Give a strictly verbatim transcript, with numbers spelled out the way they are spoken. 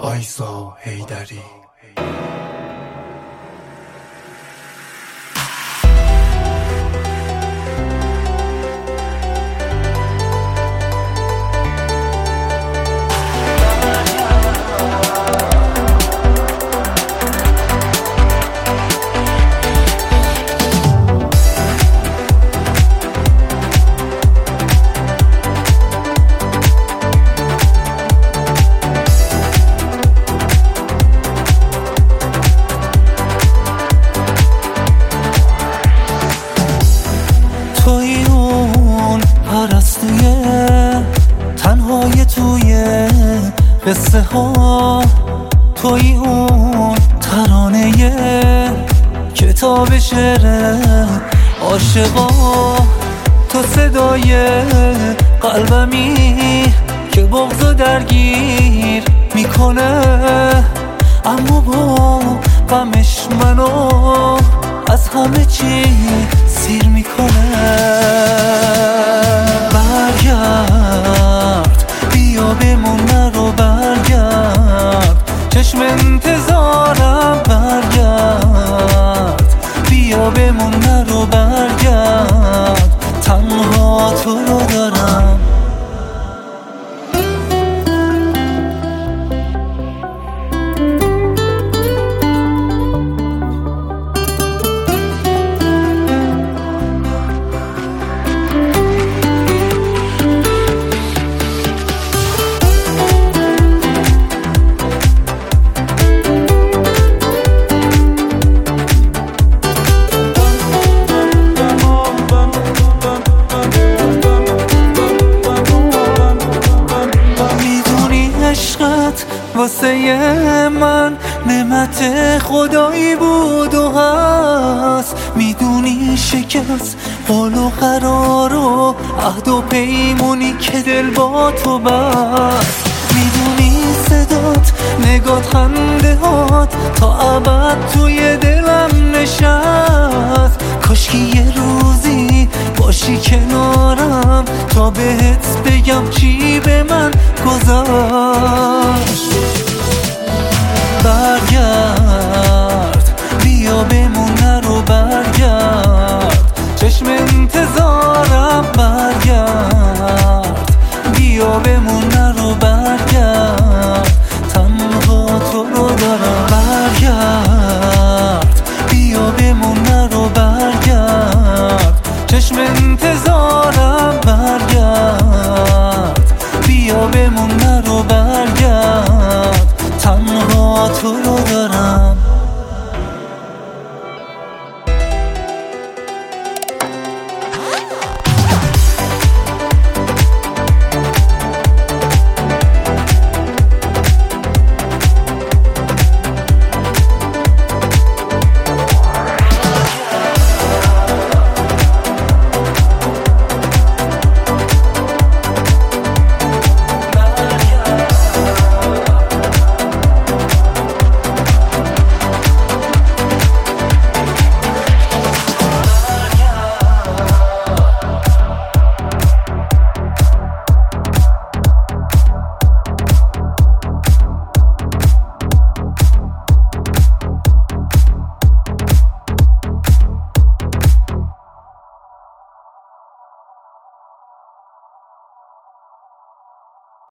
آیسا حیدری. توی اون پرستوی تنهای توی قصه ها، توی اون ترانه کتاب شعر عاشقا، تو صدای قلبمی که بغضو درگیر میکنه، اما با غمش منو از همه چی سیر میکنه. برگرد بیا بمون نرو، برگرد چشم انتظارم، برگرد بیا بمون نرو، برگرد تنها تو رو دارم. واسه من نعمت خدایی بود و هست، میدونی شکست قول و قرار و عهد و پیمونی که دل با تو بست، میدونی صدات نگات خنده هات تا ابد توی دلم نشست. کاشکی یه روزی باشی کنارم تا بهت بگم چی به من گذشت.